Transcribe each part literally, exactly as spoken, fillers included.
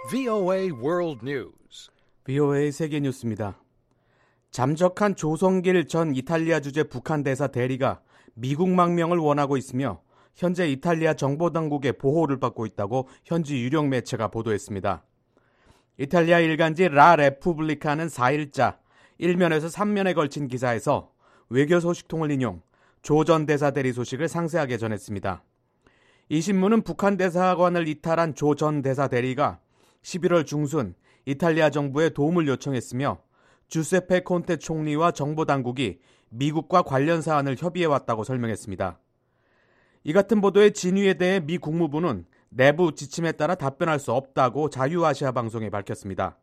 브이오에이 World News. 브이오에이 세계 뉴스입니다. 잠적한 조성길 전 이탈리아 주재 북한 대사 대리가 미국 망명을 원하고 있으며 현재 이탈리아 정보당국의 보호를 받고 있다고 현지 유력 매체가 보도했습니다. 이탈리아 일간지 라 레푸블리카는 사 일자 일 면에서 삼 면에 걸친 기사에서 외교 소식통을 인용 조 전 대사 대리 소식을 상세하게 전했습니다. 이 신문은 북한 대사관을 이탈한 조 전 대사 대리가 십일월 중순 이탈리아 정부에 도움을 요청했으며 주세페 콘테 총리와 정보당국이 미국과 관련 사안을 협의해왔다고 설명했습니다. 이 같은 보도의 진위에 대해 미 국무부는 내부 지침에 따라 답변할 수 없다고 자유아시아 방송에 밝혔습니다.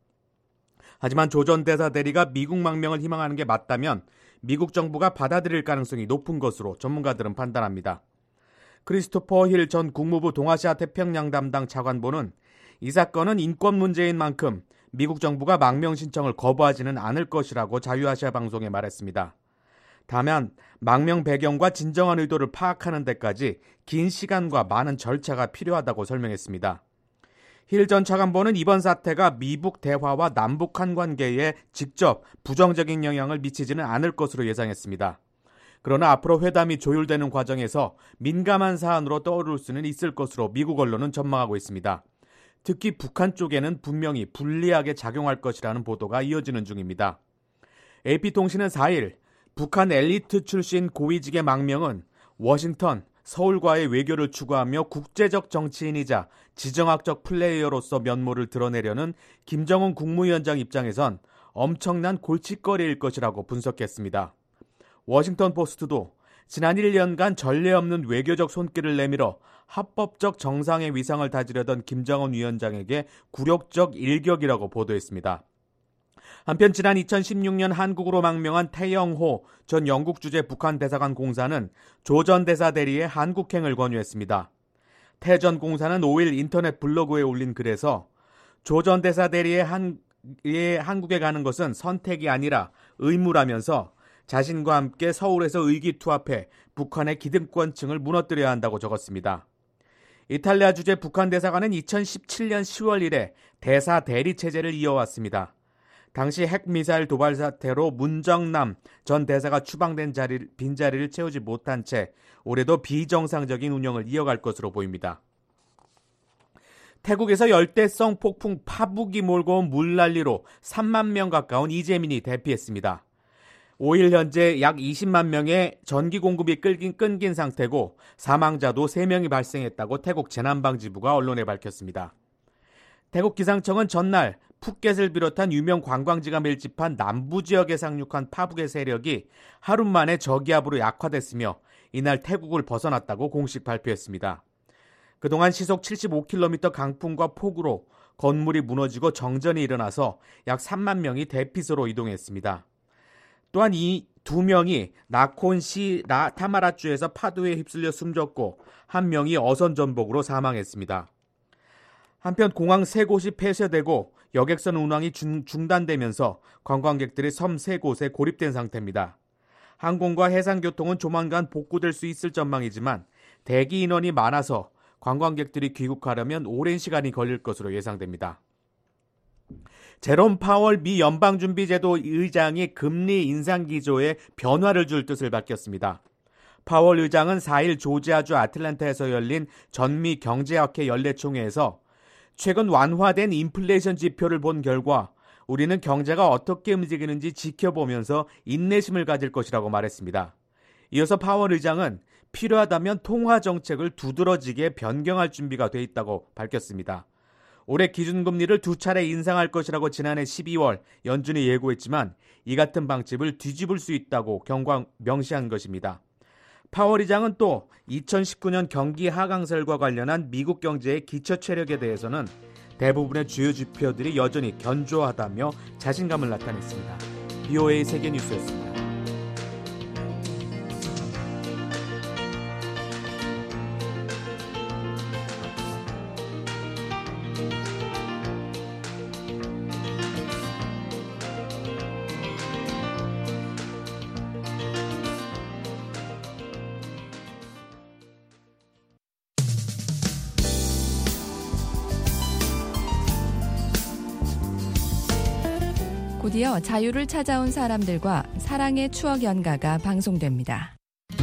하지만 조 전 대사 대리가 미국 망명을 희망하는 게 맞다면 미국 정부가 받아들일 가능성이 높은 것으로 전문가들은 판단합니다. 크리스토퍼 힐 전 국무부 동아시아 태평양 담당 차관보는 이 사건은 인권 문제인 만큼 미국 정부가 망명 신청을 거부하지는 않을 것이라고 자유아시아 방송에 말했습니다. 다만 망명 배경과 진정한 의도를 파악하는 데까지 긴 시간과 많은 절차가 필요하다고 설명했습니다. 힐 전 차관보는 이번 사태가 미북 대화와 남북한 관계에 직접 부정적인 영향을 미치지는 않을 것으로 예상했습니다. 그러나 앞으로 회담이 조율되는 과정에서 민감한 사안으로 떠오를 수는 있을 것으로 미국 언론은 전망하고 있습니다. 특히 북한 쪽에는 분명히 불리하게 작용할 것이라는 보도가 이어지는 중입니다. 에이피통신은 사 일 북한 엘리트 출신 고위직의 망명은 워싱턴, 서울과의 외교를 추구하며 국제적 정치인이자 지정학적 플레이어로서 면모를 드러내려는 김정은 국무위원장 입장에선 엄청난 골칫거리일 것이라고 분석했습니다. 워싱턴 포스트도 지난 일 년간 전례 없는 외교적 손길을 내밀어 합법적 정상의 위상을 다지려던 김정은 위원장에게 굴욕적 일격이라고 보도했습니다. 한편 지난 이천십육 년 한국으로 망명한 태영호 전 영국 주재 북한 대사관 공사는 조 전 대사 대리의 한국행을 권유했습니다. 태 전 공사는 오 일 인터넷 블로그에 올린 글에서 조 전 대사 대리의 한, 한국에 가는 것은 선택이 아니라 의무라면서 자신과 함께 서울에서 의기투합해 북한의 기득권층을 무너뜨려야 한다고 적었습니다. 이탈리아 주재 북한 대사관은 이천십칠 년 시월 이래 대사 대리 체제를 이어왔습니다. 당시 핵미사일 도발 사태로 문정남 전 대사가 추방된 자리, 빈자리를 채우지 못한 채 올해도 비정상적인 운영을 이어갈 것으로 보입니다. 태국에서 열대성 폭풍 파북이 몰고 온 물난리로 삼만 명 가까운 이재민이 대피했습니다. 오 일 현재 약 이십만 명의 전기 공급이 끊긴, 끊긴 상태고 사망자도 세 명이 발생했다고 태국 재난방지부가 언론에 밝혔습니다. 태국 기상청은 전날 푸켓을 비롯한 유명 관광지가 밀집한 남부 지역에 상륙한 파북의 세력이 하루 만에 저기압으로 약화됐으며 이날 태국을 벗어났다고 공식 발표했습니다. 그동안 시속 칠십오 킬로미터 강풍과 폭우로 건물이 무너지고 정전이 일어나서 약 삼만 명이 대피소로 이동했습니다. 또한 이 두 명이 나콘시 라 타마라주에서 파도에 휩쓸려 숨졌고 한 명이 어선 전복으로 사망했습니다. 한편 공항 세 곳이 폐쇄되고 여객선 운항이 중, 중단되면서 관광객들이 섬 세 곳에 고립된 상태입니다. 항공과 해상교통은 조만간 복구될 수 있을 전망이지만 대기 인원이 많아서 관광객들이 귀국하려면 오랜 시간이 걸릴 것으로 예상됩니다. 제롬 파월 미 연방준비제도 의장이 금리 인상 기조에 변화를 줄 뜻을 밝혔습니다. 파월 의장은 사 일 조지아주 아틀란타에서 열린 전미 경제학회 연례총회에서 최근 완화된 인플레이션 지표를 본 결과 우리는 경제가 어떻게 움직이는지 지켜보면서 인내심을 가질 것이라고 말했습니다. 이어서 파월 의장은 필요하다면 통화 정책을 두드러지게 변경할 준비가 돼 있다고 밝혔습니다. 올해 기준금리를 두 차례 인상할 것이라고 지난해 십이월 연준이 예고했지만 이 같은 방침을 뒤집을 수 있다고 경광 명시한 것입니다. 파월 의장은 또 이천십구 년 경기 하강설과 관련한 미국 경제의 기초 체력에 대해서는 대부분의 주요 지표들이 여전히 견조하다며 자신감을 나타냈습니다. 브이오에이 세계뉴스였습니다. 곧이어 자유를 찾아온 사람들과 사랑의 추억 연가가 방송됩니다.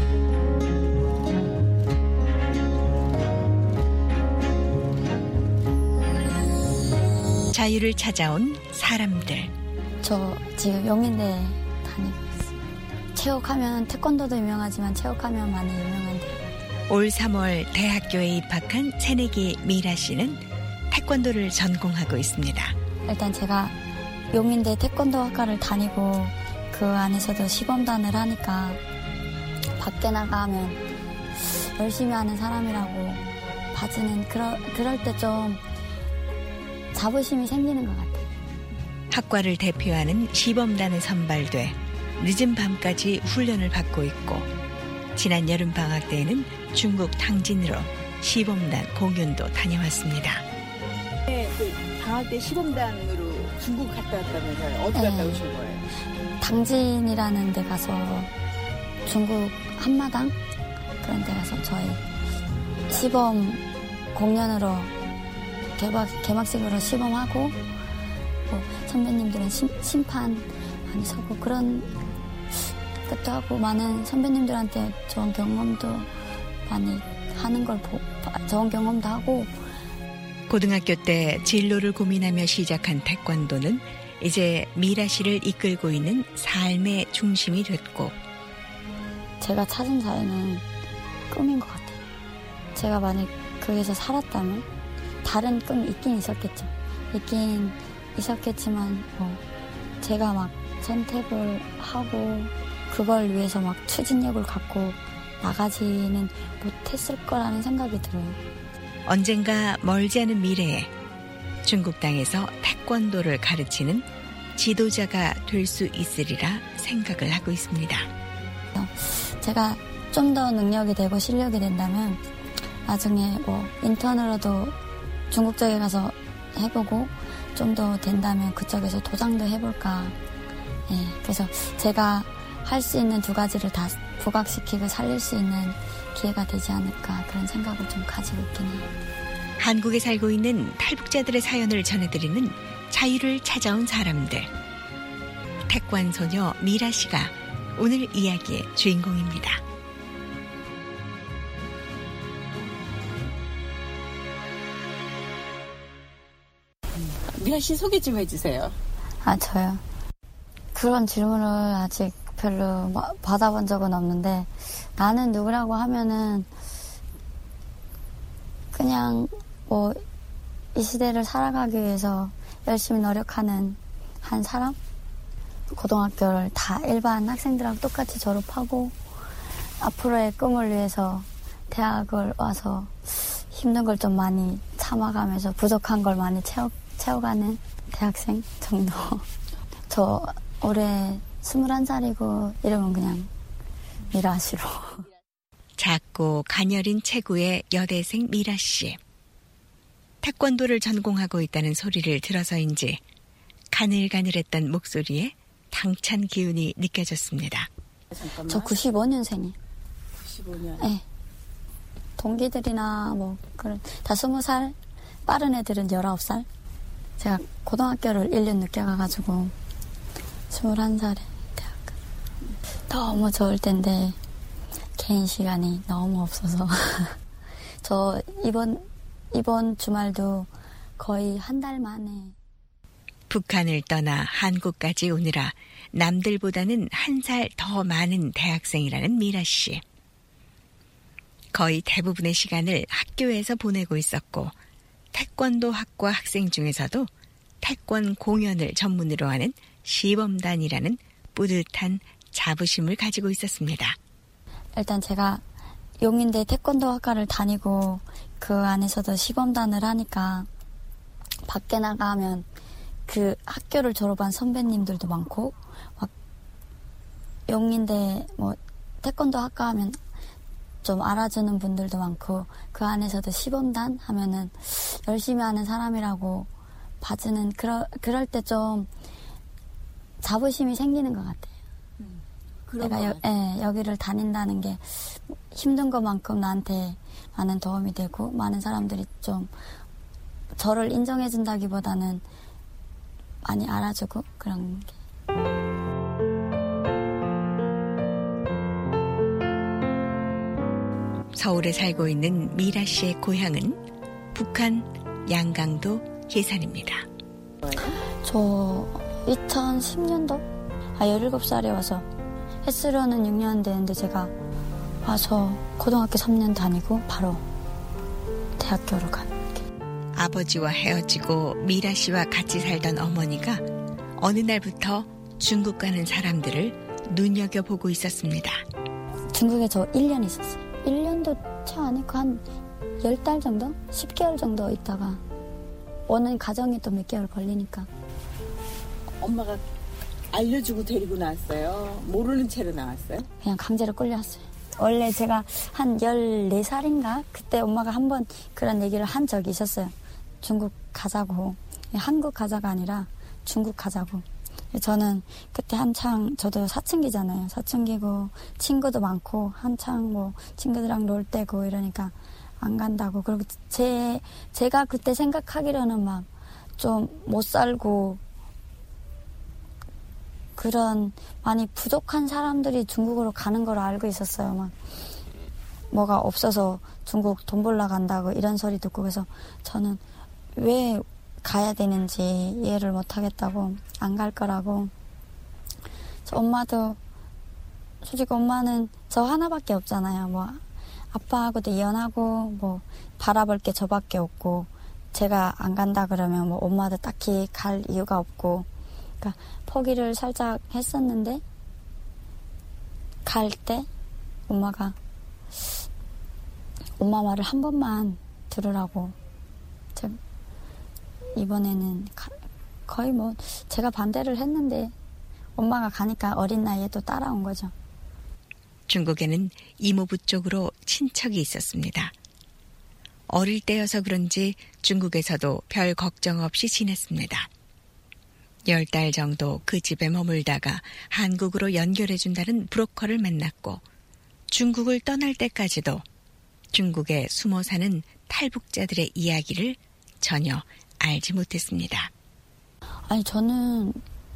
자유를 찾아온 사람들. 저 지금 용인대 다니고 있어요. 체육하면 태권도도 유명하지만 체육하면 많이 유명한데. 올 삼월 대학교에 입학한 새내기 미라 씨는 태권도를 전공하고 있습니다. 일단 제가 용인대 태권도 학과를 다니고 그 안에서도 시범단을 하니까 밖에 나가면 열심히 하는 사람이라고 봐주는 그러, 그럴 때 좀 자부심이 생기는 것 같아요. 학과를 대표하는 시범단에 선발돼 늦은 밤까지 훈련을 받고 있고 지난 여름방학 때에는 중국 당진으로 시범단 공연도 다녀왔습니다. 네, 그 방학 때 시범단으로 중국 갔다 왔다면서요? 어디 네. 갔다 오신 거예요? 당진이라는 데 가서 중국 한마당 그런 데 가서 저희 시범 공연으로 개막, 개막식으로 시범하고 뭐 선배님들은 심, 심판 많이 서고 그런 것도 하고 많은 선배님들한테 좋은 경험도 많이 하는 걸 보, 좋은 경험도 하고. 고등학교 때 진로를 고민하며 시작한 태권도는 이제 미라 씨를 이끌고 있는 삶의 중심이 됐고 제가 찾은 자유는 꿈인 것 같아요. 제가 만약 거기서 살았다면 다른 꿈이 있긴 있었겠죠. 있긴 있었겠지만 뭐 제가 막 선택을 하고 그걸 위해서 막 추진력을 갖고 나가지는 못했을 거라는 생각이 들어요. 언젠가 멀지 않은 미래에 중국 땅에서 태권도를 가르치는 지도자가 될 수 있으리라 생각을 하고 있습니다. 제가 좀 더 능력이 되고 실력이 된다면 나중에 뭐 인턴으로도 중국 쪽에 가서 해보고 좀 더 된다면 그쪽에서 도장도 해볼까. 네, 그래서 제가 할 수 있는 두 가지를 다 부각시키고 살릴 수 있는 기회가 되지 않을까 그런 생각을 좀 가지고 있긴 해요. 한국에 살고 있는 탈북자들의 사연을 전해드리는 자유를 찾아온 사람들. 태권 소녀 미라 씨가 오늘 이야기의 주인공입니다. 미라 씨 소개 좀 해주세요. 아, 저요? 그런 질문을 아직 별로 받아본 적은 없는데 나는 누구라고 하면은 그냥 뭐 이 시대를 살아가기 위해서 열심히 노력하는 한 사람? 고등학교를 다 일반 학생들하고 똑같이 졸업하고 앞으로의 꿈을 위해서 대학을 와서 힘든 걸 좀 많이 참아가면서 부족한 걸 많이 채워, 채워가는 대학생 정도. 저 올해 스물한 살이고 이름은 그냥 미라씨로. 작고 가녀린 체구의 여대생 미라 씨. 태권도를 전공하고 있다는 소리를 들어서인지 가늘가늘했던 목소리에 당찬 기운이 느껴졌습니다. 잠깐만. 저 구십오 년생이에요. 구십오 년. 네. 동기들이나 뭐 그런 다 스무 살, 빠른 애들은 열아홉 살. 제가 고등학교를 일 년 늦게 가가지고 스물한 살에 대학. 너무 좋을 텐데 개인 시간이 너무 없어서 저 이번 이번 주말도 거의 한 달 만에 북한을 떠나 한국까지 오느라 남들보다는 한 살 더 많은 대학생이라는 미라 씨. 거의 대부분의 시간을 학교에서 보내고 있었고 태권도 학과 학생 중에서도 태권 공연을 전문으로 하는 시범단이라는 뿌듯한 자부심을 가지고 있었습니다. 일단 제가 용인대 태권도 학과를 다니고 그 안에서도 시범단을 하니까 밖에 나가면 그 학교를 졸업한 선배님들도 많고 막 용인대 뭐 태권도 학과 하면 좀 알아주는 분들도 많고 그 안에서도 시범단 하면은 열심히 하는 사람이라고 봐주는 그러, 그럴 때 좀 자부심이 생기는 것 같아요. 음, 내가 여, 예, 여기를 다닌다는 게 힘든 것만큼 나한테 많은 도움이 되고 많은 사람들이 좀 저를 인정해준다기보다는 많이 알아주고 그런 게. 서울에 살고 있는 미라 씨의 고향은 북한 양강도 예산입니다. 저 이천십 년도 아 열일곱 살에 와서 햇수로는 육 년 됐는데 제가 와서 고등학교 삼 년 다니고 바로 대학교로 간 게. 아버지와 헤어지고 미라 씨와 같이 살던 어머니가 어느 날부터 중국 가는 사람들을 눈여겨보고 있었습니다. 중국에 저 일 년 있었어요. 일 년도 채 안 했고 한 열 달 정도? 십 개월 정도 있다가 오는 과정이 또 몇 개월 걸리니까. 엄마가 알려주고 데리고 나왔어요? 모르는 채로 나왔어요? 그냥 강제로 끌려왔어요. 원래 제가 한 열네 살인가? 그때 엄마가 한번 그런 얘기를 한 적이 있었어요. 중국 가자고. 한국 가자가 아니라 중국 가자고. 저는 그때 한창 저도 사춘기잖아요. 사춘기고 친구도 많고 한창 뭐 친구들이랑 놀 때고 이러니까 안 간다고. 그리고 제, 제가 그때 생각하기로는 막 좀 못 살고 그런 많이 부족한 사람들이 중국으로 가는 걸로 알고 있었어요. 막 뭐가 없어서 중국 돈 벌러 간다고 이런 소리 듣고 그래서 저는 왜 가야 되는지 이해를 못 하겠다고 안 갈 거라고. 저 엄마도 솔직히 엄마는 저 하나밖에 없잖아요. 뭐 아빠하고도 이혼하고 뭐 바라볼 게 저밖에 없고 제가 안 간다 그러면 뭐 엄마도 딱히 갈 이유가 없고 그러니까 포기를 살짝 했었는데 갈 때 엄마가 엄마 말을 한 번만 들으라고. 제가 이번에는 가, 거의 뭐 제가 반대를 했는데 엄마가 가니까 어린 나이에 또 따라온 거죠. 중국에는 이모부 쪽으로 친척이 있었습니다. 어릴 때여서 그런지 중국에서도 별 걱정 없이 지냈습니다. 열 달 정도 그 집에 머물다가 한국으로 연결해준다는 브로커를 만났고 중국을 떠날 때까지도 중국에 숨어 사는 탈북자들의 이야기를 전혀 알지 못했습니다. 아니 저는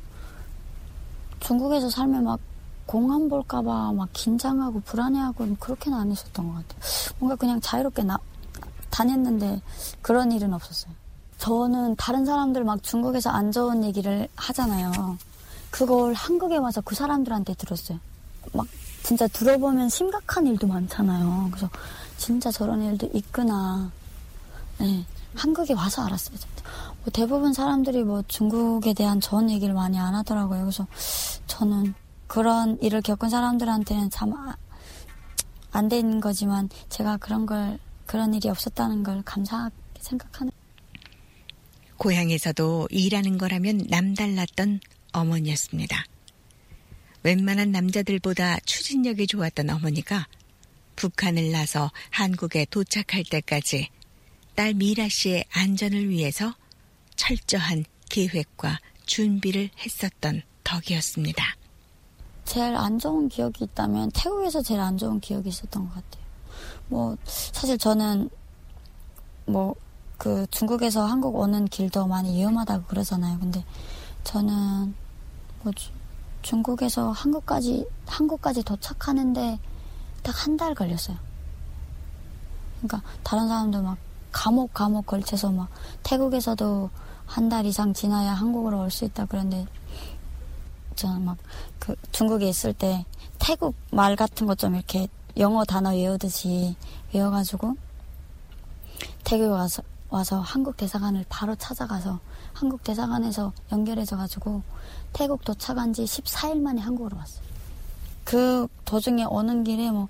중국에서 살면 막 공안 볼까봐 막 긴장하고 불안해하고 그렇게는 안 했었던 것 같아요. 뭔가 그냥 자유롭게 나, 다녔는데 그런 일은 없었어요. 저는 다른 사람들 막 중국에서 안 좋은 얘기를 하잖아요. 그걸 한국에 와서 그 사람들한테 들었어요. 막 진짜 들어보면 심각한 일도 많잖아요. 그래서 진짜 저런 일도 있구나. 네, 한국에 와서 알았어요. 진짜. 뭐 대부분 사람들이 뭐 중국에 대한 좋은 얘기를 많이 안 하더라고요. 그래서 저는 그런 일을 겪은 사람들한테는 참 안 된 거지만 제가 그런 걸 그런 일이 없었다는 걸 감사하게 생각하는. 고향에서도 일하는 거라면 남달랐던 어머니였습니다. 웬만한 남자들보다 추진력이 좋았던 어머니가 북한을 나서 한국에 도착할 때까지 딸 미라 씨의 안전을 위해서 철저한 계획과 준비를 했었던 덕이었습니다. 제일 안 좋은 기억이 있다면 태국에서 제일 안 좋은 기억이 있었던 것 같아요. 뭐 사실 저는 뭐 그 중국에서 한국 오는 길도 많이 위험하다고 그러잖아요. 근데 저는 뭐 주, 중국에서 한국까지 한국까지 도착하는데 딱 한 달 걸렸어요. 그러니까 다른 사람들 막 감옥 감옥 걸쳐서 막 태국에서도 한 달 이상 지나야 한국으로 올 수 있다 그런데 저는 막 그 중국에 있을 때 태국 말 같은 거 좀 이렇게 영어 단어 외우듯이 외워가지고 태국에 와서 와서 한국 대사관을 바로 찾아가서 한국 대사관에서 연결해져가지고 태국 도착한 지 십사 일 만에 한국으로 왔어요. 그 도중에 오는 길에 뭐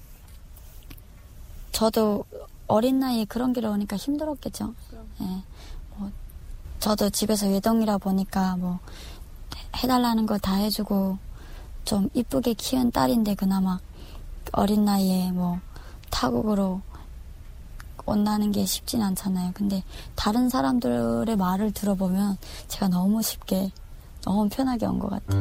저도 어린 나이에 그런 길을 오니까 힘들었겠죠. 예. 뭐 저도 집에서 외동이라 보니까 뭐 해달라는 거 다 해주고 좀 이쁘게 키운 딸인데 그나마 어린 나이에 뭐 타국으로 온다는 게 쉽진 않잖아요. 근데 다른 사람들의 말을 들어보면 제가 너무 쉽게 너무 편하게 온 것 같아요.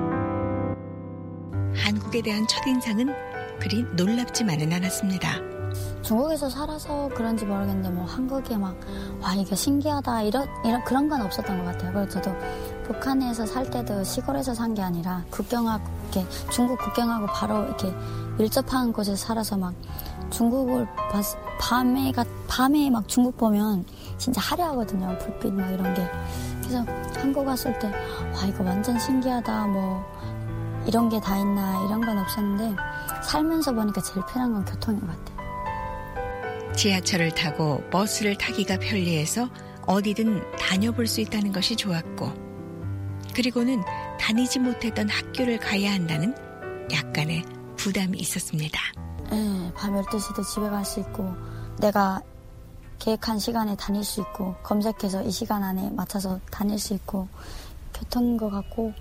한국에 대한 첫인상은 그리 놀랍지만은 않았습니다. 중국에서 살아서 그런지 모르겠는데 뭐 한국에 막 와 이게 신기하다 이런 이런 그런 건 없었던 것 같아요. 그래서 저도 북한에서 살 때도 시골에서 산 게 아니라 국경하고 이렇게 중국 국경하고 바로 이렇게 밀접한 곳에서 살아서 막 중국을 봤, 밤에 가 밤에 막 중국 보면 진짜 화려하거든요. 불빛 막 이런 게. 그래서 한국 왔을 때 와 이거 완전 신기하다 뭐 이런 게 다 있나 이런 건 없었는데 살면서 보니까 제일 편한 건 교통인 것 같아요. 지하철을 타고 버스를 타기가 편리해서 어디든 다녀볼 수 있다는 것이 좋았고, 그리고는 다니지 못했던 학교를 가야 한다는 약간의 부담이 있었습니다. 네, 밤 열두 시도 집에 갈 수 있고 내가 계획한 시간에 다닐 수 있고 검색해서 이 시간 안에 맞춰서 다닐 수 있고 교통인 것 같고,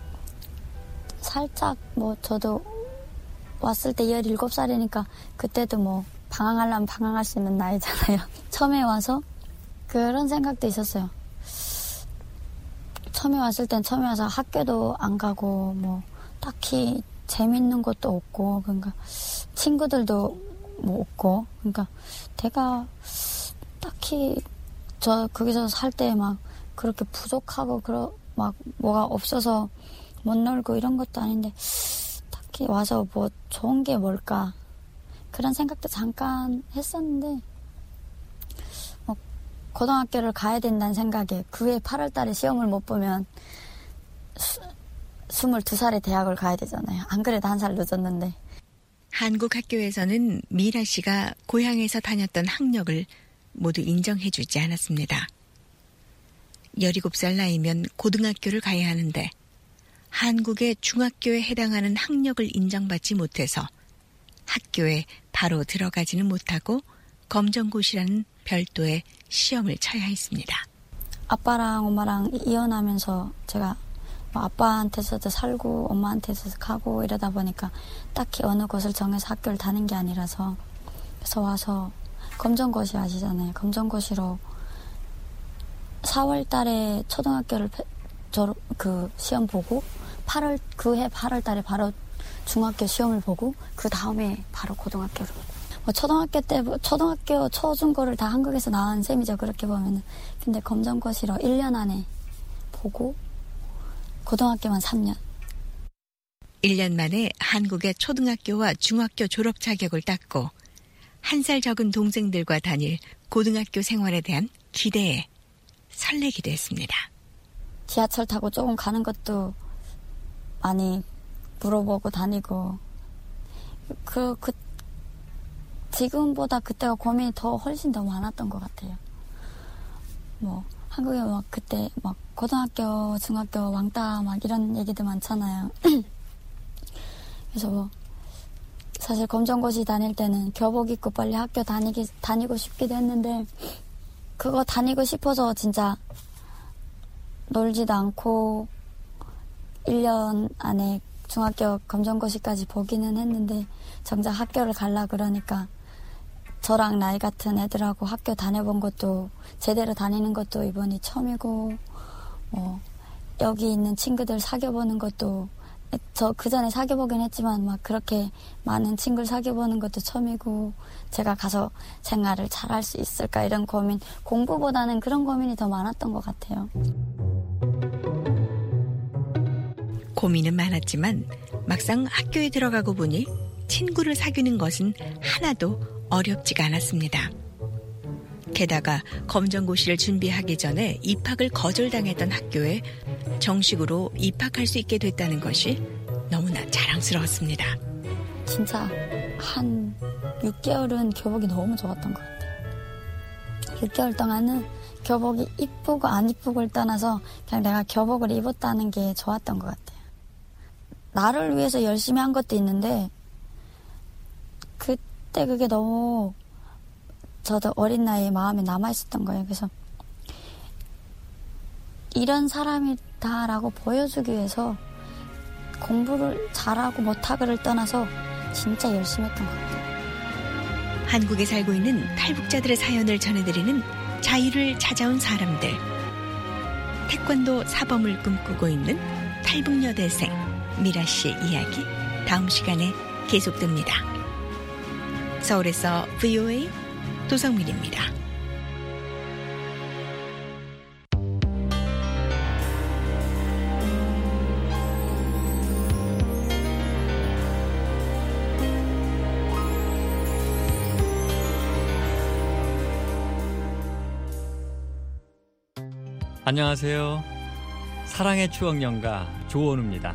살짝 뭐 저도 왔을 때 열일곱 살이니까 그때도 뭐 방황하려면 방황할 수 있는 나이잖아요. 처음에 와서 그런 생각도 있었어요. 처음에 왔을 땐 처음에 와서 학교도 안 가고 뭐 딱히 재밌는 것도 없고 그러니까 친구들도 뭐 없고 그러니까 내가 딱히 저 거기서 살 때 막 그렇게 부족하고 그러 막 뭐가 없어서 못 놀고 이런 것도 아닌데 딱히 와서 뭐 좋은 게 뭘까 그런 생각도 잠깐 했었는데 뭐 고등학교를 가야 된다는 생각에 그해 팔월 달에 시험을 못 보면 수, 스물두 살에 대학을 가야 되잖아요. 안 그래도 한 살 늦었는데. 한국 학교에서는 미라 씨가 고향에서 다녔던 학력을 모두 인정해주지 않았습니다. 열일곱 살 나이면 고등학교를 가야 하는데 한국의 중학교에 해당하는 학력을 인정받지 못해서 학교에 바로 들어가지는 못하고 검정고시라는 별도의 시험을 쳐야 했습니다. 아빠랑 엄마랑 이혼하면서 제가 아빠한테서도 살고 엄마한테서도 가고 이러다 보니까 딱히 어느 곳을 정해서 학교를 다닌 게 아니라서 그래서 와서 검정고시 아시잖아요. 검정고시로 사월 달에 초등학교를 졸업, 그 시험 보고 팔월 그해 팔월 달에 바로 중학교 시험을 보고 그 다음에 바로 고등학교로. 뭐 초등학교 때 초등학교 초중고를 다 한국에서 나온 셈이죠. 그렇게 보면은. 근데 검정고시로 일 년 안에 보고 고등학교만 삼 년. 일 년 만에 한국의 초등학교와 중학교 졸업 자격을 땄고 한 살 적은 동생들과 다닐 고등학교 생활에 대한 기대에 설레기도 했습니다. 지하철 타고 조금 가는 것도 많이 물어보고 다니고 그, 그 지금보다 그때가 고민이 더 훨씬 더 많았던 것 같아요. 뭐 한국에 막 그때 막 고등학교, 중학교 왕따 막 이런 얘기도 많잖아요. 그래서 뭐 사실 검정고시 다닐 때는 교복 입고 빨리 학교 다니기 다니고 싶기도 했는데 그거 다니고 싶어서 진짜 놀지도 않고 일 년 안에 중학교 검정고시까지 보기는 했는데 정작 학교를 가려 그러니까 저랑 나이 같은 애들하고 학교 다녀본 것도 제대로 다니는 것도 이번이 처음이고 뭐 여기 있는 친구들 사귀어보는 것도 저 그전에 사귀어보긴 했지만 막 그렇게 많은 친구를 사귀어보는 것도 처음이고 제가 가서 생활을 잘할 수 있을까 이런 고민 공부보다는 그런 고민이 더 많았던 것 같아요. 고민은 많았지만 막상 학교에 들어가고 보니 친구를 사귀는 것은 하나도 어렵지가 않았습니다. 게다가 검정고시를 준비하기 전에 입학을 거절당했던 학교에 정식으로 입학할 수 있게 됐다는 것이 너무나 자랑스러웠습니다. 진짜 한 육 개월은 교복이 너무 좋았던 것 같아요. 육 개월 동안은 교복이 이쁘고 안 이쁘고를 떠나서 그냥 내가 교복을 입었다는 게 좋았던 것 같아요. 나를 위해서 열심히 한 것도 있는데 그때 그게 너무 저도 어린 나이에 마음에 남아있었던 거예요. 그래서 이런 사람이다라고 보여주기 위해서 공부를 잘하고 못하고를 떠나서 진짜 열심히 했던 것 같아요. 한국에 살고 있는 탈북자들의 사연을 전해드리는 자유를 찾아온 사람들. 태권도 사범을 꿈꾸고 있는 탈북여대생 미라 씨의 이야기 다음 시간에 계속됩니다. 서울에서 브이오에이 도성민입니다. 안녕하세요. 사랑의 추억 연가 조원우입니다.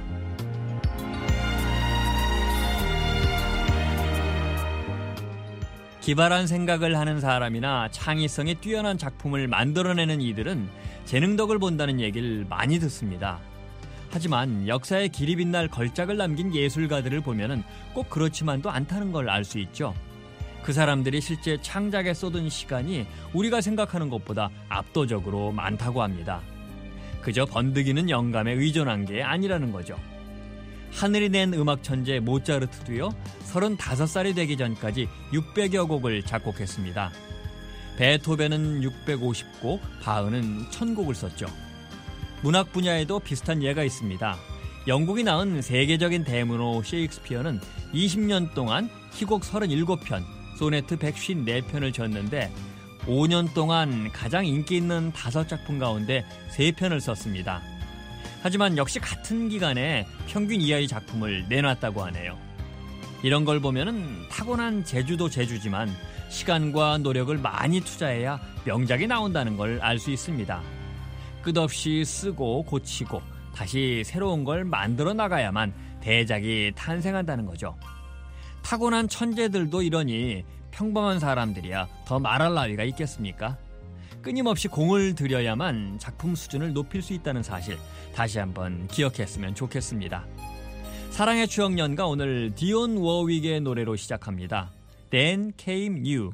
기발한 생각을 하는 사람이나 창의성이 뛰어난 작품을 만들어내는 이들은 재능덕을 본다는 얘기를 많이 듣습니다. 하지만 역사에 길이 빛날 걸작을 남긴 예술가들을 보면은 꼭 그렇지만도 않다는 걸 알 수 있죠. 그 사람들이 실제 창작에 쏟은 시간이 우리가 생각하는 것보다 압도적으로 많다고 합니다. 그저 번득이는 영감에 의존한 게 아니라는 거죠. 하늘이 낸 음악 천재 모차르트도요, 서른다섯 살이 되기 전까지 육백여 곡을 작곡했습니다. 베토벤은 육백오십 곡, 바흐는 천 곡을 썼죠. 문학 분야에도 비슷한 예가 있습니다. 영국이 낳은 세계적인 대문호 셰익스피어는 이십 년 동안 희곡 서른일곱 편, 소네트 백오십사 편을 졌는데 오 년 동안 가장 인기 있는 다섯 작품 가운데 세 편을 썼습니다. 하지만 역시 같은 기간에 평균 이하의 작품을 내놨다고 하네요. 이런 걸 보면은 타고난 재주도 재주지만 시간과 노력을 많이 투자해야 명작이 나온다는 걸 알 수 있습니다. 끝없이 쓰고 고치고 다시 새로운 걸 만들어 나가야만 대작이 탄생한다는 거죠. 타고난 천재들도 이러니 평범한 사람들이야 더 말할 나위가 있겠습니까? 끊임없이 공을 들여야만 작품 수준을 높일 수 있다는 사실 다시 한번 기억했으면 좋겠습니다. 사랑의 추억 연가 오늘 디온 워윅의 노래로 시작합니다. Then Came You.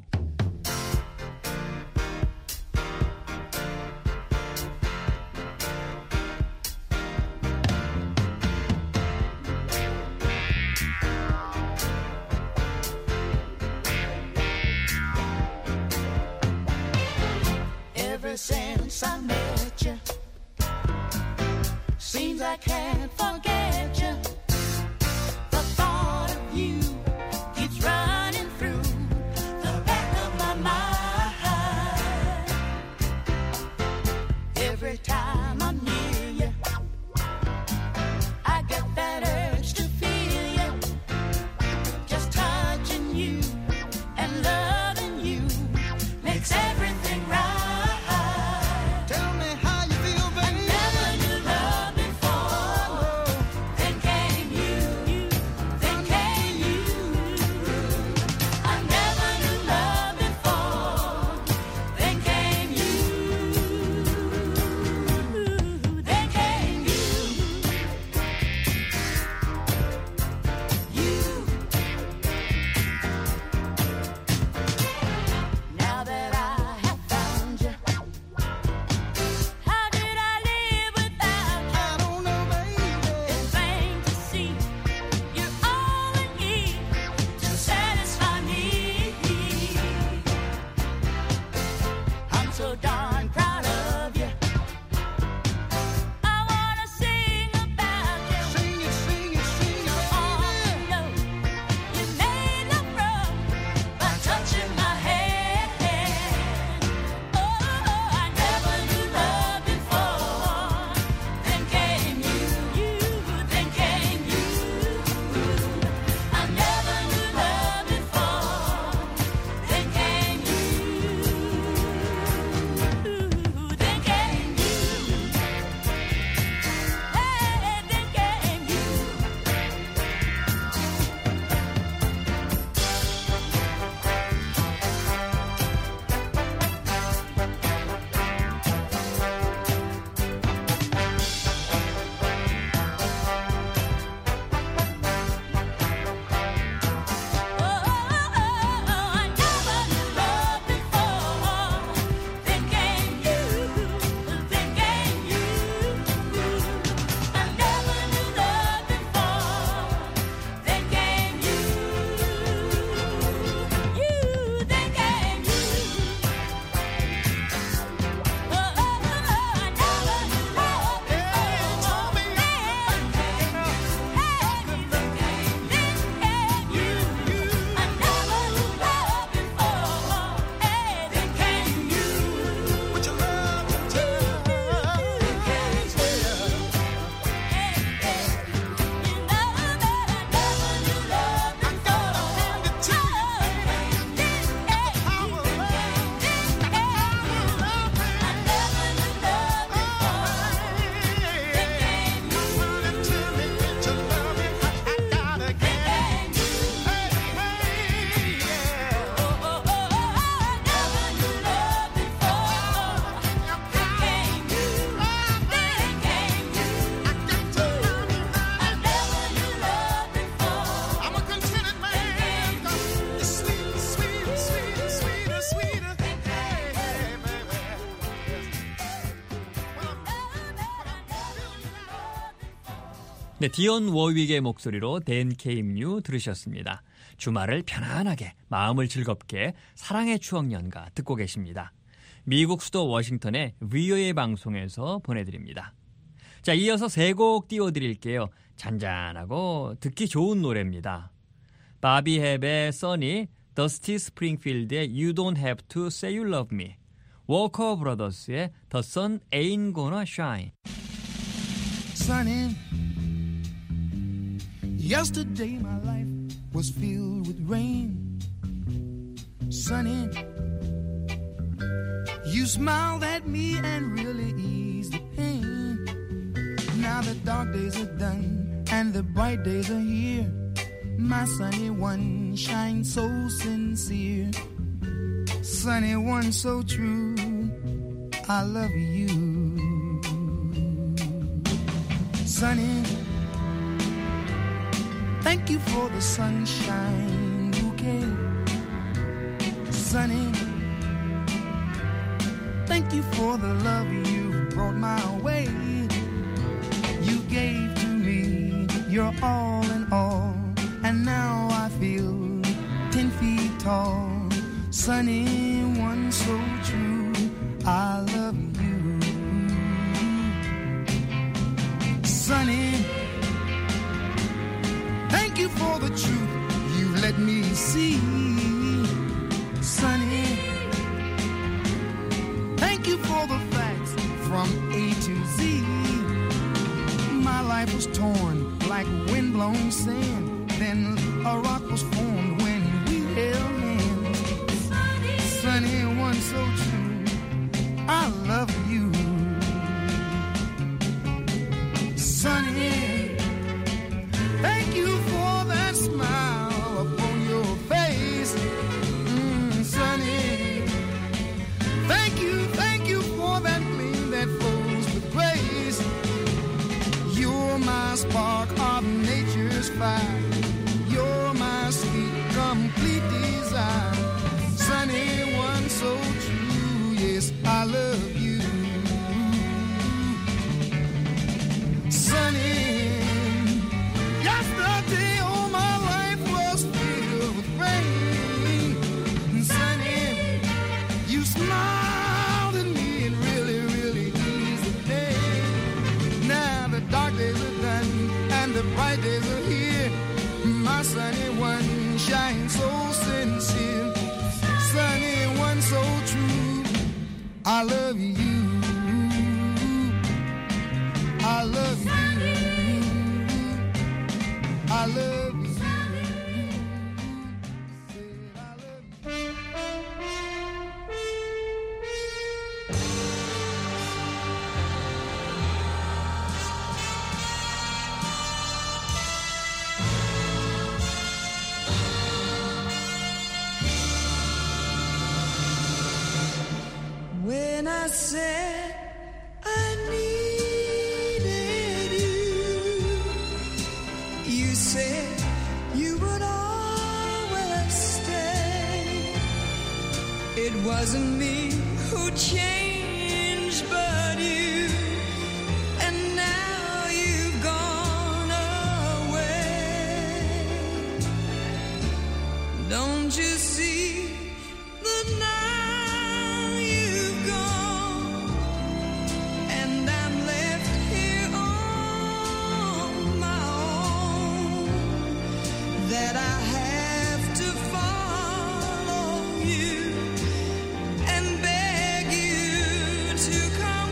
Since I met you, seems I can't forget you. The thought of you keeps running through the back of my mind. Every time I'm near you, I get that urge to feel you. Just touching you and loving you makes everything right. Tell me how you feel, baby. I never knew love before. 네, 디온 워윅의 목소리로 Dan Came You 들으셨습니다. 주말을 편안하게 마음을 즐겁게 사랑의 추억 연가 듣고 계십니다. 미국 수도 워싱턴의 브이오에이 방송에서 보내드립니다. 자, 이어서 세 곡 띄워드릴게요. 잔잔하고 듣기 좋은 노래입니다. 바비 헵의 써니, 더스티 스프링필드의 You Don't Have To Say You Love Me, 워커 브라더스의 The Sun Ain't Gonna Shine. Sunny, yesterday my life was filled with rain. Sunny, you smiled at me and really eased the pain. Now the dark days are done and the bright days are here. My sunny one shines so sincere. Sunny one so true, I love you. Sunny, thank you for the sunshine bouquet. Sunny, thank you for the love you brought my way. You gave to me your all in all, and now I feel ten feet tall. Sunny one so true, I love you. Sunny, thank you for the truth you let me see. Sunny, thank you for the facts from A to Z. My life was torn like windblown sand. Then a rock was formed when we held hands. Sunny one so true, I love you. Sunny, thank you for that smile upon your face. Mm, Sunny, thank you, thank you for that gleam that flows with grace. You're my spark of nature's fire. You're my sweet, complete desire. Sunny one so true, yes, I love you. Sunny, yesterday all my life was filled with rain. Sunny, you smiled at me and really, really eased the day. Now the dark days are done and the bright days are here. My sunny one shines so sincere. Sunny one so true, I love you. I love you. I love you. When I said I needed you, you said you would always stay. It wasn't me who changed, but you. And now you've gone away. Don't you see the night? That I have to follow you and beg you to come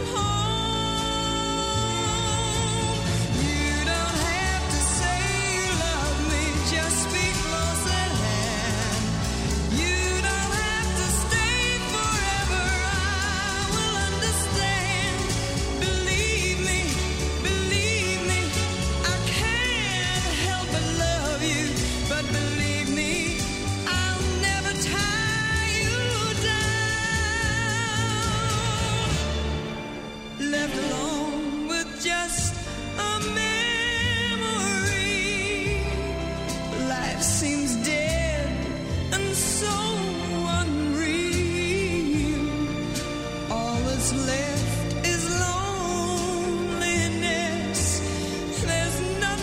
home. You don't have to say you love me, just be close at hand. You don't have to stay forever, I will understand. Believe me, believe me, I can't help but love you. But believe me, I'll never tie you down. Left alone with just a memory. Life seems dead and so unreal. All that's left is loneliness. There's nothing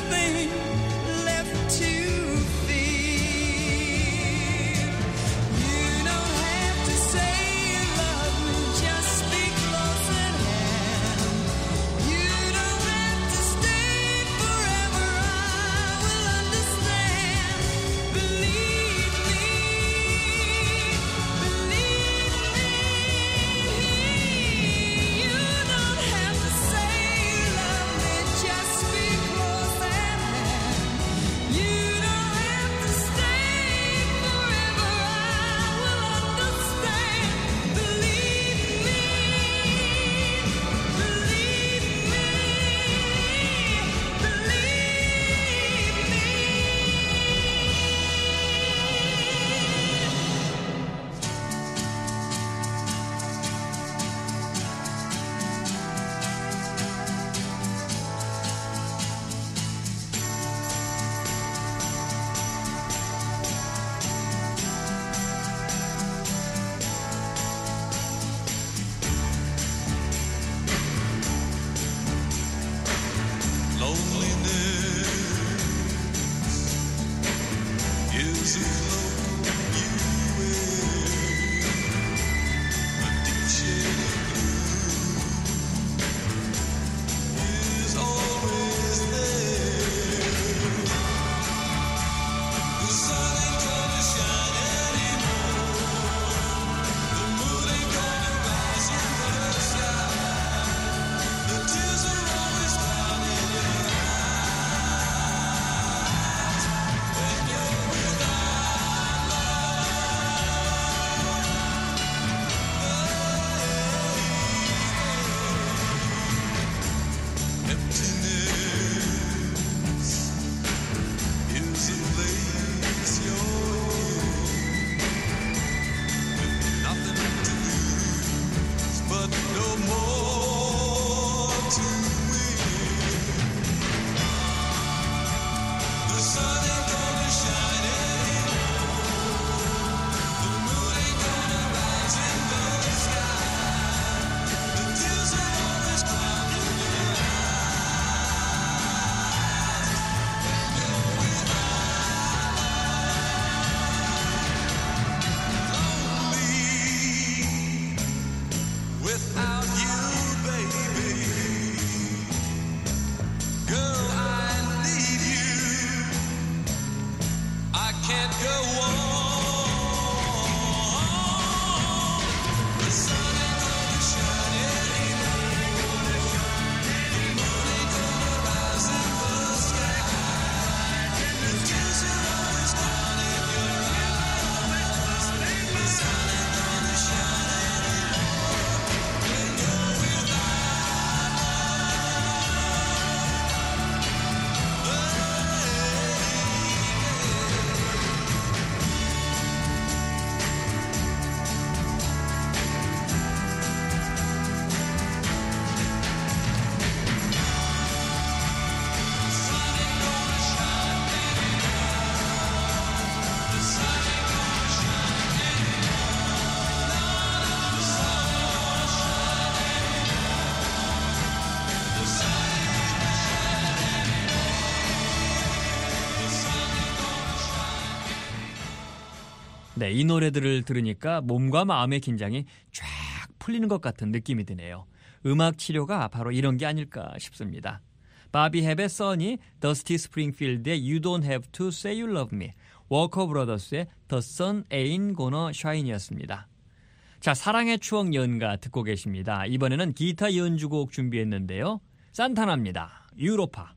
네, 이 노래들을 들으니까 몸과 마음의 긴장이 쫙 풀리는 것 같은 느낌이 드네요. 음악 치료가 바로 이런 게 아닐까 싶습니다. 바비 헵의 써니, 더스티 스프링필드의 You Don't Have To Say You Love Me, 워커 브라더스의 The Sun Ain't Gonna Shine이었습니다. 자, 사랑의 추억 연가 듣고 계십니다. 이번에는 기타 연주곡 준비했는데요. 산타나입니다. 유로파.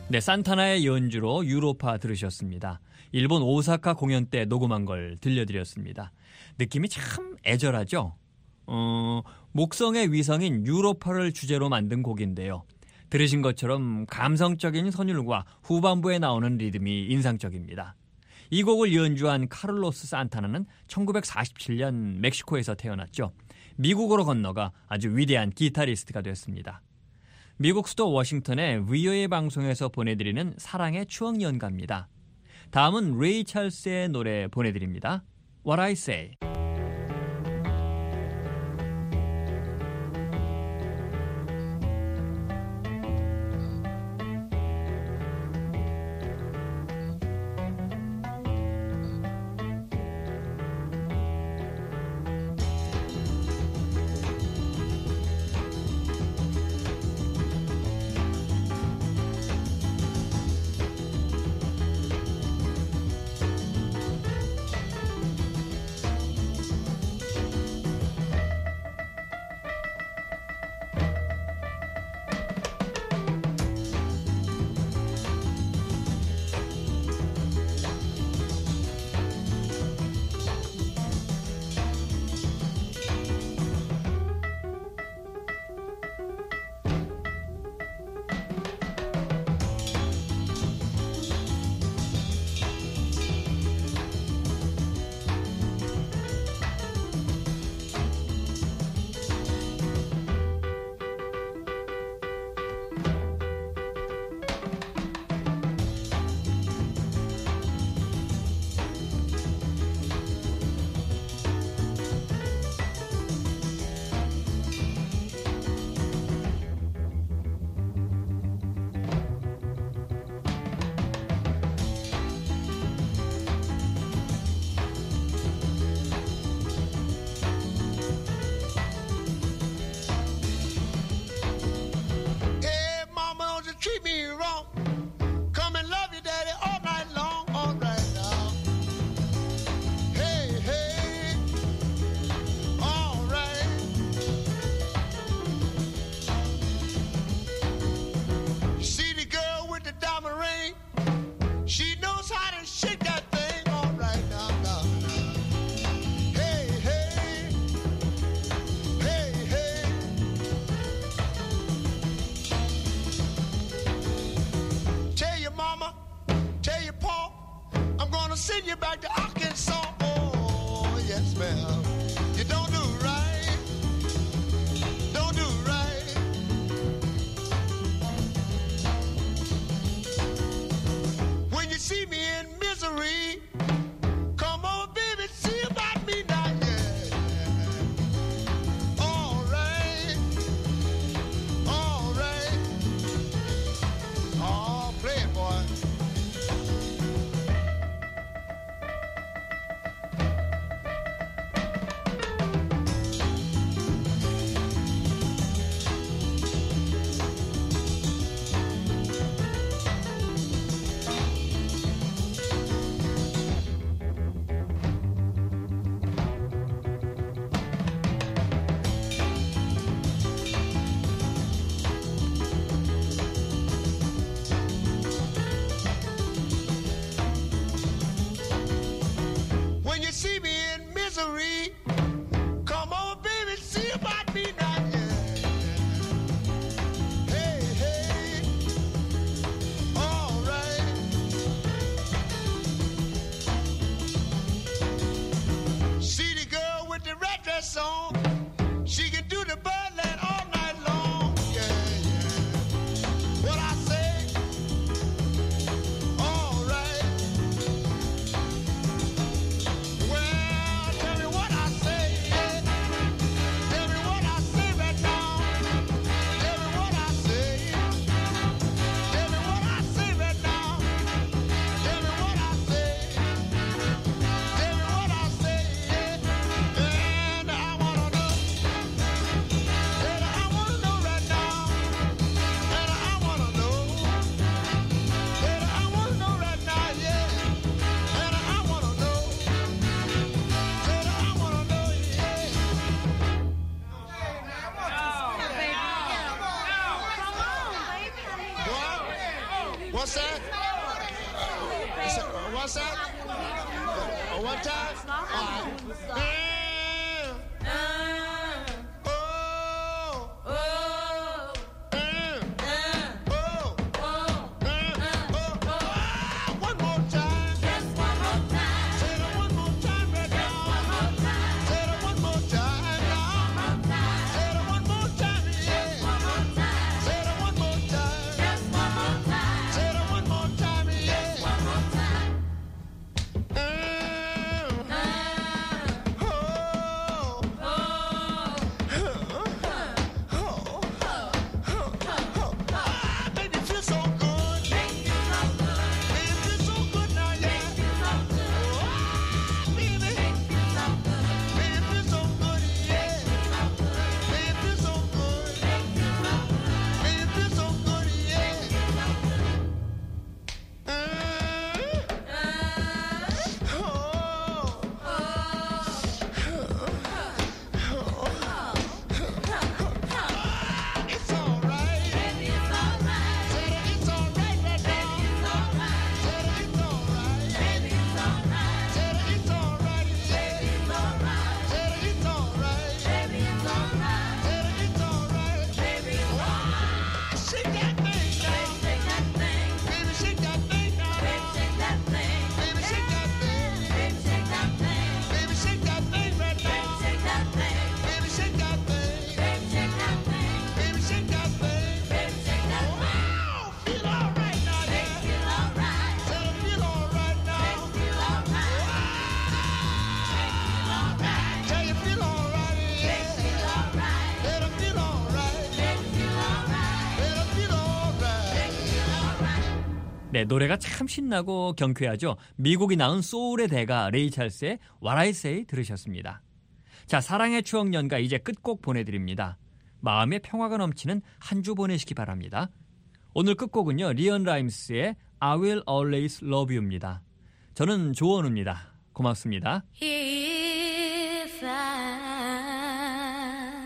네, 산타나의 연주로 유로파 들으셨습니다. 일본 오사카 공연 때 녹음한 걸 들려드렸습니다. 느낌이 참 애절하죠? 어, 목성의 위성인 유로파를 주제로 만든 곡인데요. 들으신 것처럼 감성적인 선율과 후반부에 나오는 리듬이 인상적입니다. 이 곡을 연주한 카를로스 산타나는 천구백사십칠 년 멕시코에서 태어났죠. 미국으로 건너가 아주 위대한 기타리스트가 됐습니다. 미국 수도 워싱턴의 브이오에이 방송에서 보내드리는 사랑의 추억 연가입니다. 다음은 레이 찰스의 노래 보내드립니다. What I Say. Treat me wrong. Come and love you, daddy, all night long, all right now. Hey, hey, all right. See the girl with the diamond ring? She knows how to shake that thing, all right now, now. Hey, hey, hey, hey. Tell your mama, tell your pa, I'm gonna send you back to Arkansas. Oh, yes, ma'am. You don't do right, don't do right. When you see me in misery, come on, baby, see about me now, yeah. All right, all right. Oh, play it, boy. What's that? You said, uh, what's that? Uh, one time? All right. 네, 노래가 참 신나고 경쾌하죠. 미국이 낳은 소울의 대가 레이 찰스의 What I Say 들으셨습니다. 자, 사랑의 추억 연가 이제 끝곡 보내드립니다. 마음의 평화가 넘치는 한 주 보내시기 바랍니다. 오늘 끝곡은요, 리언 라임스의 I Will Always Love You입니다. 저는 조원우입니다. 고맙습니다. If I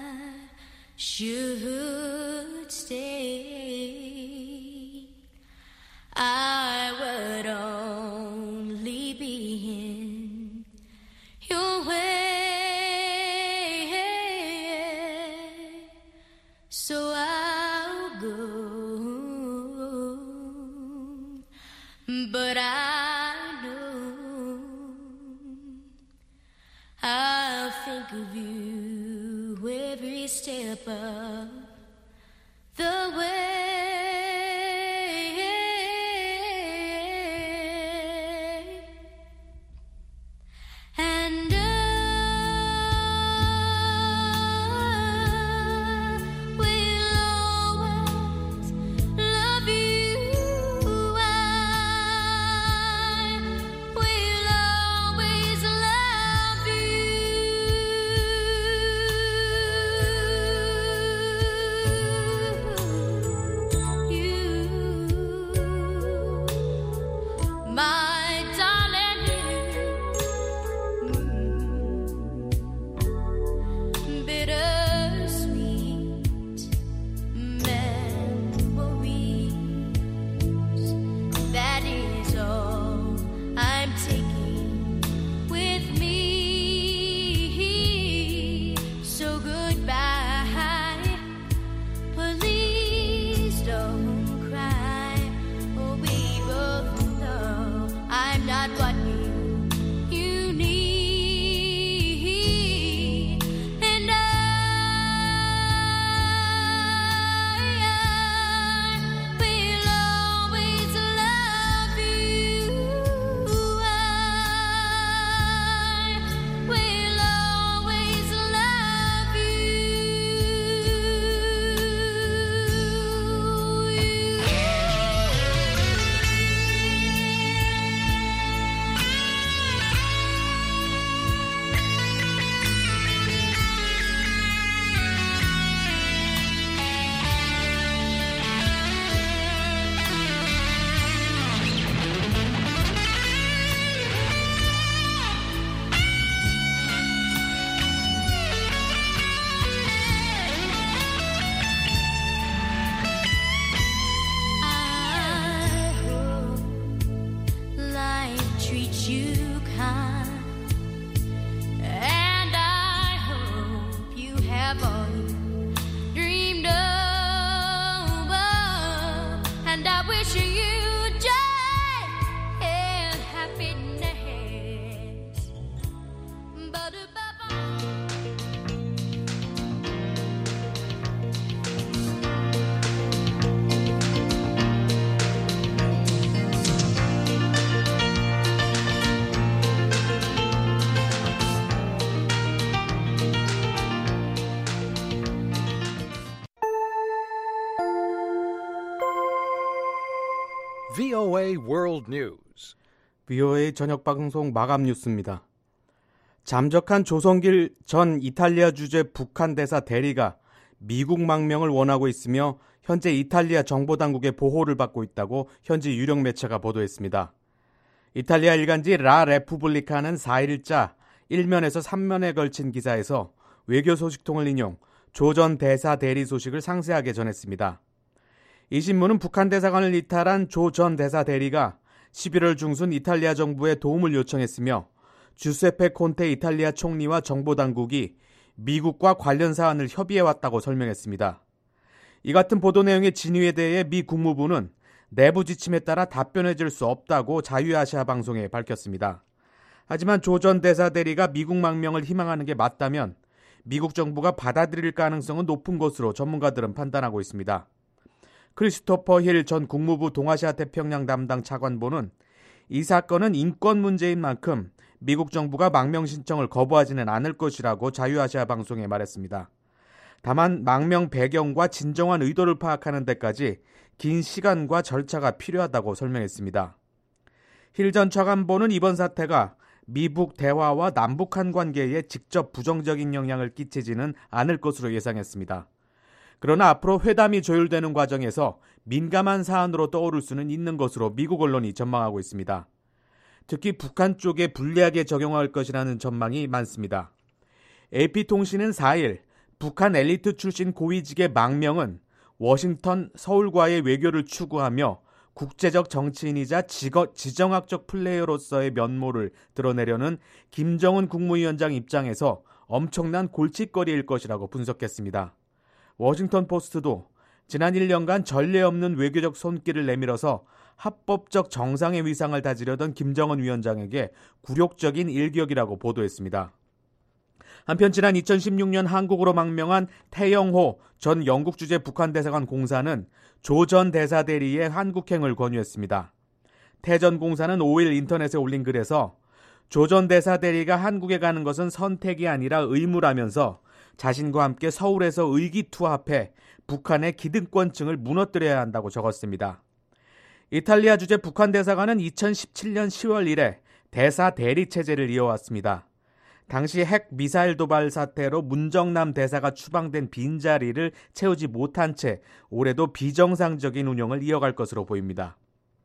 should stay, I would only be in your way, so I'll go, but I know I'll think of you every step of the way. wish you joy and happiness. But above all, 브이오에이 World News. 브이오에이 저녁 방송 마감 뉴스입니다. 잠적한 조성길 전 이탈리아 주재 북한 대사 대리가 미국 망명을 원하고 있으며 현재 이탈리아 정보당국의 보호를 받고 있다고 현지 유력 매체가 보도했습니다. 이탈리아 일간지 라 레푸블리카는 사 일자 일 면에서 삼 면에 걸친 기사에서 외교 소식통을 인용 조 전 대사 대리 소식을 상세하게 전했습니다. 이 신문은 북한 대사관을 이탈한 조 전 대사 대리가 십일월 중순 이탈리아 정부에 도움을 요청했으며 주세페 콘테 이탈리아 총리와 정보당국이 미국과 관련 사안을 협의해왔다고 설명했습니다. 이 같은 보도 내용의 진위에 대해 미 국무부는 내부 지침에 따라 답변해줄 수 없다고 자유아시아 방송에 밝혔습니다. 하지만 조 전 대사 대리가 미국 망명을 희망하는 게 맞다면 미국 정부가 받아들일 가능성은 높은 것으로 전문가들은 판단하고 있습니다. 크리스토퍼 힐 전 국무부 동아시아 태평양 담당 차관보는 이 사건은 인권 문제인 만큼 미국 정부가 망명 신청을 거부하지는 않을 것이라고 자유아시아 방송에 말했습니다. 다만 망명 배경과 진정한 의도를 파악하는 데까지 긴 시간과 절차가 필요하다고 설명했습니다. 힐 전 차관보는 이번 사태가 미북 대화와 남북한 관계에 직접 부정적인 영향을 끼치지는 않을 것으로 예상했습니다. 그러나 앞으로 회담이 조율되는 과정에서 민감한 사안으로 떠오를 수는 있는 것으로 미국 언론이 전망하고 있습니다. 특히 북한 쪽에 불리하게 적용할 것이라는 전망이 많습니다. 에이피통신은 사 일 북한 엘리트 출신 고위직의 망명은 워싱턴, 서울과의 외교를 추구하며 국제적 정치인이자 지거, 지정학적 플레이어로서의 면모를 드러내려는 김정은 국무위원장 입장에서 엄청난 골칫거리일 것이라고 분석했습니다. 워싱턴 포스트도 지난 일 년간 전례 없는 외교적 손길을 내밀어서 합법적 정상의 위상을 다지려던 김정은 위원장에게 굴욕적인 일격이라고 보도했습니다. 한편 지난 이천십육 년 한국으로 망명한 태영호 전 영국 주재 북한 대사관 공사는 조 전 대사 대리의 한국행을 권유했습니다. 태 전 공사는 오 일 인터넷에 올린 글에서 조 전 대사 대리가 한국에 가는 것은 선택이 아니라 의무라면서 자신과 함께 서울에서 의기투합해 북한의 기득권층을 무너뜨려야 한다고 적었습니다. 이탈리아 주재 북한 대사관은 이천십칠 년 시월 이래 대사 대리 체제를 이어왔습니다. 당시 핵 미사일 도발 사태로 문정남 대사가 추방된 빈자리를 채우지 못한 채 올해도 비정상적인 운영을 이어갈 것으로 보입니다.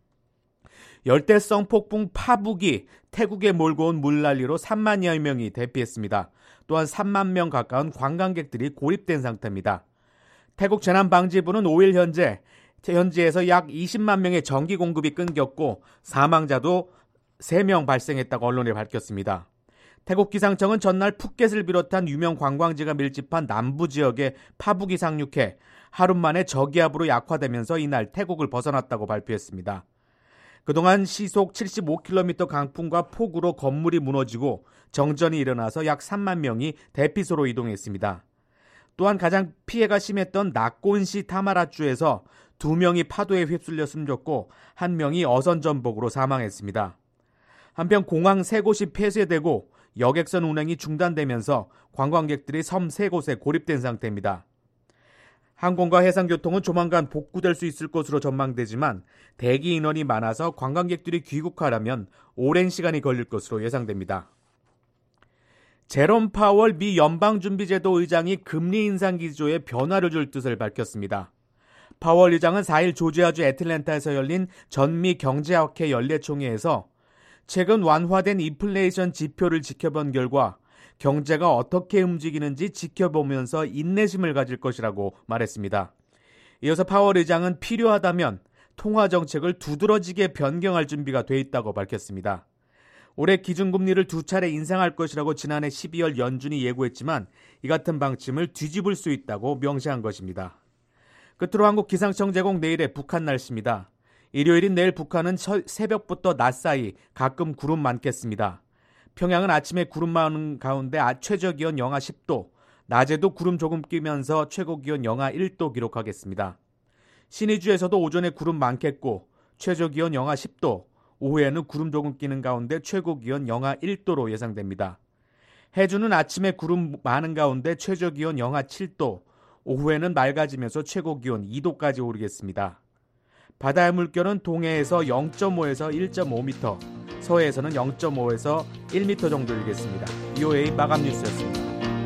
열대성 폭풍 파북이 태국에 몰고 온 물난리로 삼만여 명이 대피했습니다. 또한 삼만 명 가까운 관광객들이 고립된 상태입니다. 태국 재난방지부는 오 일 현재 현지에서 약 이십만 명의 전기 공급이 끊겼고 사망자도 세 명 발생했다고 언론에 밝혔습니다. 태국 기상청은 전날 푸켓을 비롯한 유명 관광지가 밀집한 남부 지역에 파북이 상륙해 하루 만에 저기압으로 약화되면서 이날 태국을 벗어났다고 발표했습니다. 그동안 시속 칠십오 킬로미터 강풍과 폭우로 건물이 무너지고 정전이 일어나서 약 삼만 명이 대피소로 이동했습니다. 또한 가장 피해가 심했던 나콘시 타마라주에서 두 명이 파도에 휩쓸려 숨졌고 한 명이 어선 전복으로 사망했습니다. 한편 공항 세 곳이 폐쇄되고 여객선 운행이 중단되면서 관광객들이 섬 세 곳에 고립된 상태입니다. 항공과 해상교통은 조만간 복구될 수 있을 것으로 전망되지만 대기 인원이 많아서 관광객들이 귀국하려면 오랜 시간이 걸릴 것으로 예상됩니다. 제롬 파월 미 연방준비제도 의장이 금리 인상 기조에 변화를 줄 뜻을 밝혔습니다. 파월 의장은 사 일 조지아주 애틀랜타에서 열린 전미 경제학회 연례총회에서 최근 완화된 인플레이션 지표를 지켜본 결과 경제가 어떻게 움직이는지 지켜보면서 인내심을 가질 것이라고 말했습니다. 이어서 파월 의장은 필요하다면 통화정책을 두드러지게 변경할 준비가 돼 있다고 밝혔습니다. 올해 기준금리를 두 차례 인상할 것이라고 지난해 십이월 연준이 예고했지만 이 같은 방침을 뒤집을 수 있다고 명시한 것입니다. 끝으로 한국 기상청 제공 내일의 북한 날씨입니다. 일요일인 내일 북한은 새벽부터 낮 사이 가끔 구름 많겠습니다. 평양은 아침에 구름 많은 가운데 최저기온 영하 십 도, 낮에도 구름 조금 끼면서 최고기온 영하 일 도 기록하겠습니다. 신의주에서도 오전에 구름 많겠고 최저기온 영하 십 도, 오후에는 구름 조금 끼는 가운데 최고기온 영하 일 도로 예상됩니다. 해주는 아침에 구름 많은 가운데 최저기온 영하 칠 도, 오후에는 맑아지면서 최고기온 이 도까지 오르겠습니다. 바다의 물결은 동해에서 영 점 오에서 일 점 오 미터, 서해에서는 영 점 오에서 일 미터 정도 일겠습니다. 비오에이 마감 뉴스였습니다.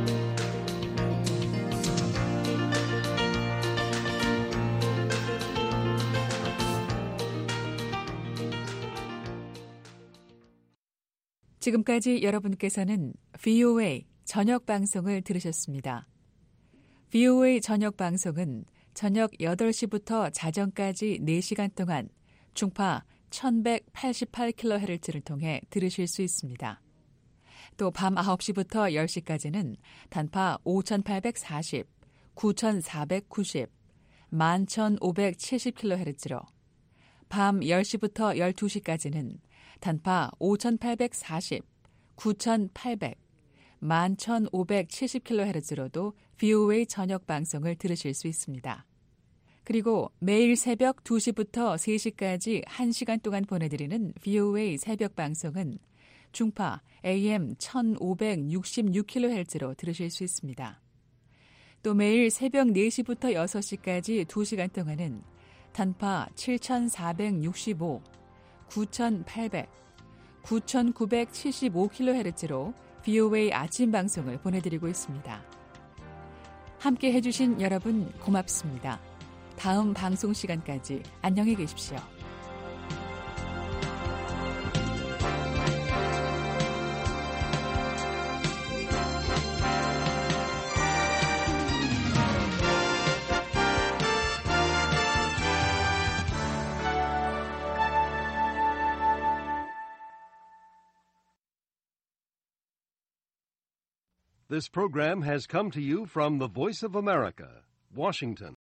지금까지 여러분께서는 브이오에이 저녁 방송을 들으셨습니다. 브이오에이 저녁 방송은 저녁 여덟 시부터 자정까지 네 시간 동안 중파 천백팔십팔 킬로헤르츠를 통해 들으실 수 있습니다. 또 밤 아홉 시부터 열 시까지는 단파 오천팔백사십, 구천사백구십, 만 천오백칠십 킬로헤르츠로, 밤 열 시부터 열두 시까지는 단파 오천팔백사십, 구천팔백, 만 천오백칠십 킬로헤르츠로도 브이오에이 저녁 방송을 들으실 수 있습니다. 그리고 매일 새벽 두 시부터 세 시까지 한 시간 동안 보내드리는 브이오에이 새벽 방송은 중파 에이엠 천오백육십육 킬로헤르츠로 들으실 수 있습니다. 또 매일 새벽 네 시부터 여섯 시까지 두 시간 동안은 단파 칠천사백육십오, 구천팔백, 구천구백칠십오 킬로헤르츠로 브이오에이 아침 방송을 보내드리고 있습니다. 함께 해주신 여러분 고맙습니다. 다음 방송 시간까지 안녕히 계십시오. This program has come to you from the Voice of America, Washington.